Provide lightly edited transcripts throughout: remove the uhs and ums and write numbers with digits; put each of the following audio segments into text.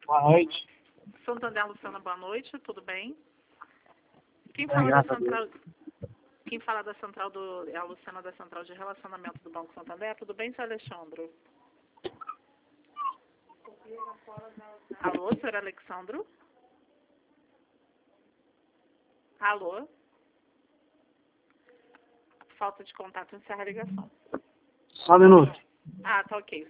Boa noite. Santander, Luciana, boa noite, tudo bem? Quem Bem, fala da graças a central, quem fala da central é a Luciana da Central de Relacionamento do Banco Santander, tudo bem, seu Alexandro? Alô, senhor Alexandro? Alô? Falta de contato, encerra a ligação. Só um minuto. Ah, tá ok.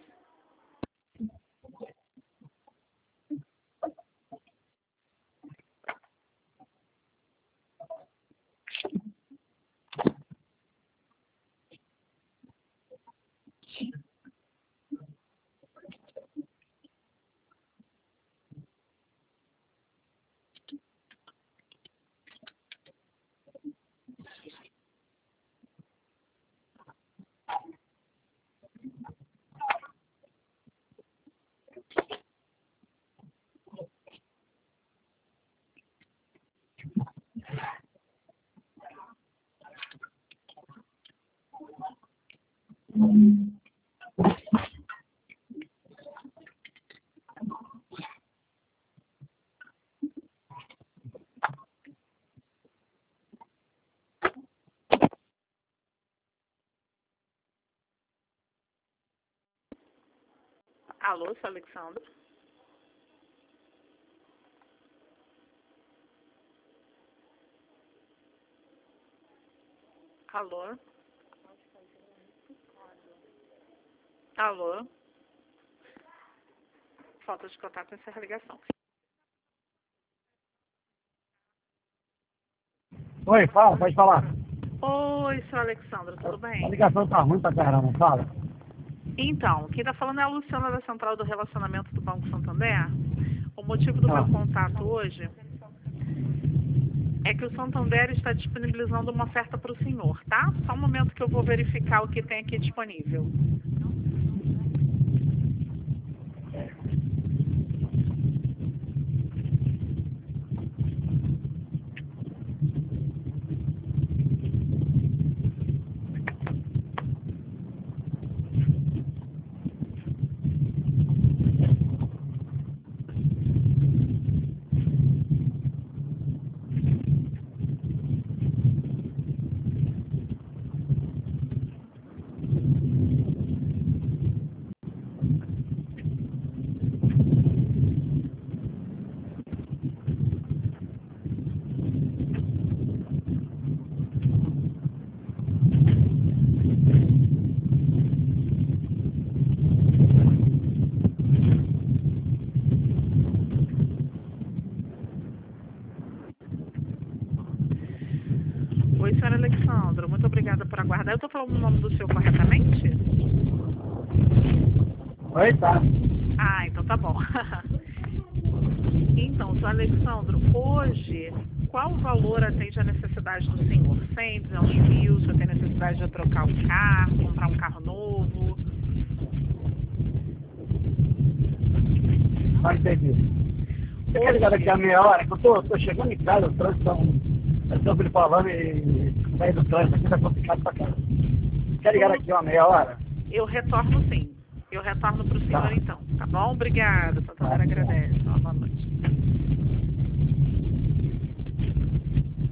Alô, seu Alexandro? Alô? Alô? Falta de contato, encerra a ligação. Oi, fala, pode falar. Oi, seu Alexandro, tudo A bem? ligação tá ruim pra caramba, fala. Então, quem está falando é a Luciana da Central do Relacionamento do Banco Santander. O motivo do meu contato hoje é que o Santander está disponibilizando uma oferta para o senhor, tá? Só um momento que eu vou verificar o que tem aqui disponível. Oi, senhor Alexandro, muito obrigada por aguardar. Eu estou falando o nome do senhor corretamente? Oi, tá. Ah, então tá bom. Então, senhor Alexandro, hoje, qual valor atende a necessidade do senhor? 100, 200 mil, o senhor tem necessidade de trocar um carro, comprar um carro novo? Não entendi. Você quer ligar daqui a meia hora? Que eu tô chegando em casa, o trânsito tá eu tô ouvindo falando e sair do trânsito aqui tá complicado pra casa. Quer ligar daqui a meia hora? Eu retorno sim. Eu retorno para o senhor Tá. então, tá bom? Obrigada, Santander agradece.